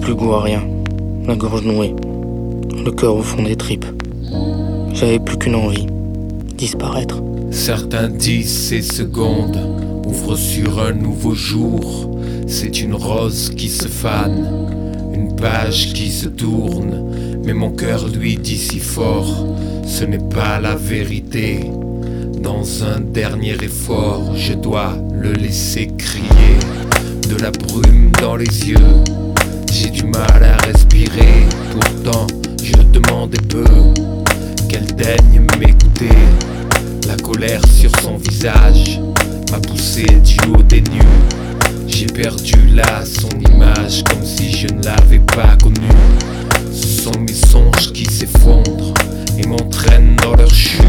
plus goût à rien, la gorge nouée, le cœur au fond des tripes. J'avais plus qu'une envie, disparaître. Certains disent ces secondes ouvrent sur un nouveau jour. C'est une rose qui se fane, une page qui se tourne. Mais mon cœur lui dit si fort, ce n'est pas la vérité. Dans un dernier effort, je dois le laisser crier. De la brume dans les yeux, j'ai du mal à respirer. Pourtant, je demandais peu qu'elle daigne m'écouter. La colère sur son visage m'a poussé du haut des nues. J'ai perdu là son image comme si je ne l'avais pas connue. Ce sont mes songes qui s'effondrent et m'entraînent dans leur chute.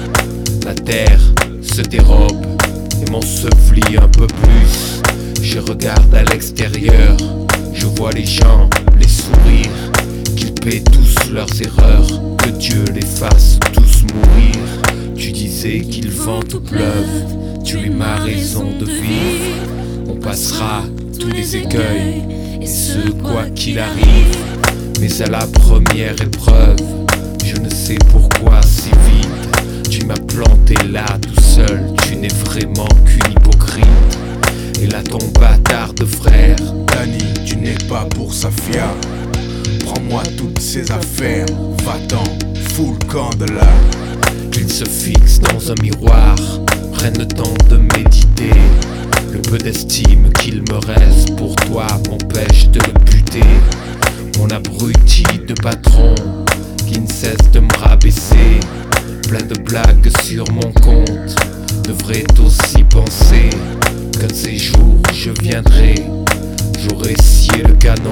La terre se dérobe et m'ensevelit un peu plus. Je regarde à l'extérieur, je vois les gens, les sourires, qu'ils paient tous leurs erreurs, que Dieu les fasse tous mourir. Tu disais qu'il vente ou pleuve, tu es ma raison de vivre. On passera tous les écueils, et ce quoi qu'il arrive. Mais à la première épreuve, je ne sais pourquoi si vite tu m'as planté là tout seul, tu n'es vraiment qu'une hypocrite. Et là ton bâtard de frère Dani, tu n'es pas pour Safia. Prends-moi toutes ces affaires, va-t'en, fous le camp de là. Qu'il se fixe dans un miroir, prenne le temps de méditer. Le peu d'estime qu'il me reste pour toi m'empêche de le buter. Mon abruti de patron qui ne cesse de me rabaisser, plein de blagues sur mon compte, devrait aussi penser qu'un de ces jours je viendrai, j'aurai scié le canon,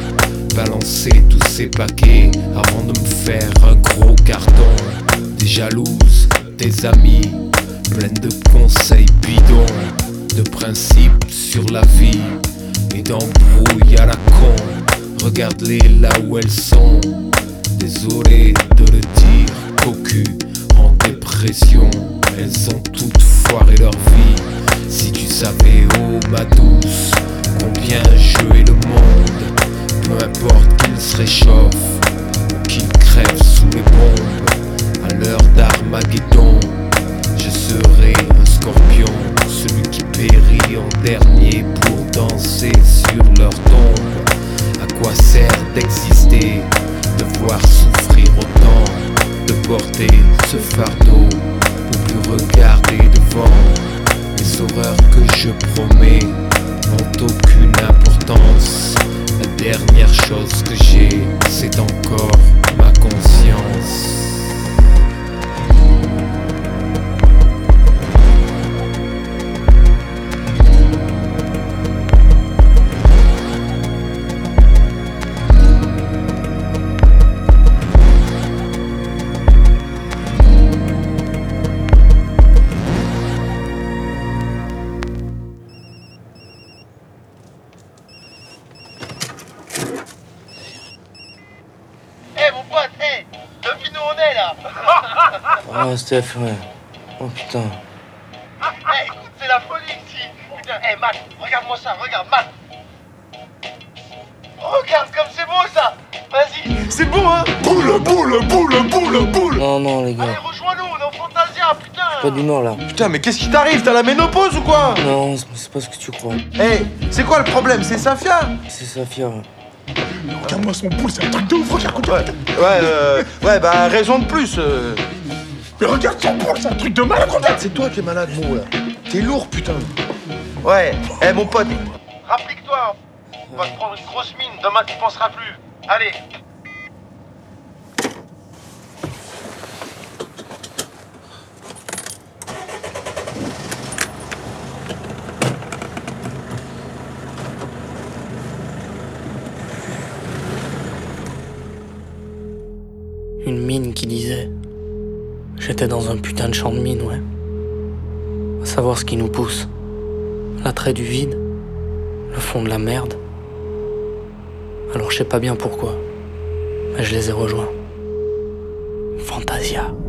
balancer tous ces paquets avant de me faire un gros carton. Des jalouses, des amis, pleines de conseils bidons, de principes sur la vie et d'embrouilles à la con. Regarde-les là où elles sont, désolé de le dire, cocu en dépression. Elles ont toutes foiré leur vie. Si tu savais, oh ma douce, combien je hais le monde. Peu importe qu'il se réchauffe ou qu'il crève sous les bombes, à l'heure d'Armageddon, je serai un scorpion, celui qui périt en dernier pour danser sur leur tombe. À quoi sert d'exister, de voir souffrir autant, de porter ce fardeau, pour plus regarder devant. Les horreurs que je promets n'ont aucune importance. La dernière chose que j'ai, c'est encore ma conscience. Ah, Steph, ouais. Oh putain. Hey, écoute, c'est la folie ici. Putain, hey, Matt, regarde-moi ça, regarde, Matt. Regarde comme c'est beau ça. Vas-y. C'est beau, hein? Boule, boule, boule, boule, boule. Non, non, les Allez, gars. rejoins-nous, on est en Fantasia, putain. Pas d'humeur là. Putain, mais qu'est-ce qui t'arrive? T'as la ménopause ou quoi? Non, c'est pas ce que tu crois. Hey, c'est quoi le problème? C'est Safia? C'est Safia. Regarde-moi son boule, c'est un truc de ouf, regarde. Ouais, bah raison de plus. Mais regarde son boule, c'est un truc de malade, regarde. C'est toi qui es malade, Mo, là. T'es lourd, putain. Ouais, mon pote. Rapplique-toi, on va te prendre une grosse mine, demain tu penseras plus. Allez. Une mine qui disait. J'étais dans un putain de champ de mine, ouais. À savoir ce qui nous pousse. L'attrait du vide. Le fond de la merde. Alors je sais pas bien pourquoi. Mais je les ai rejoints. Fantasia.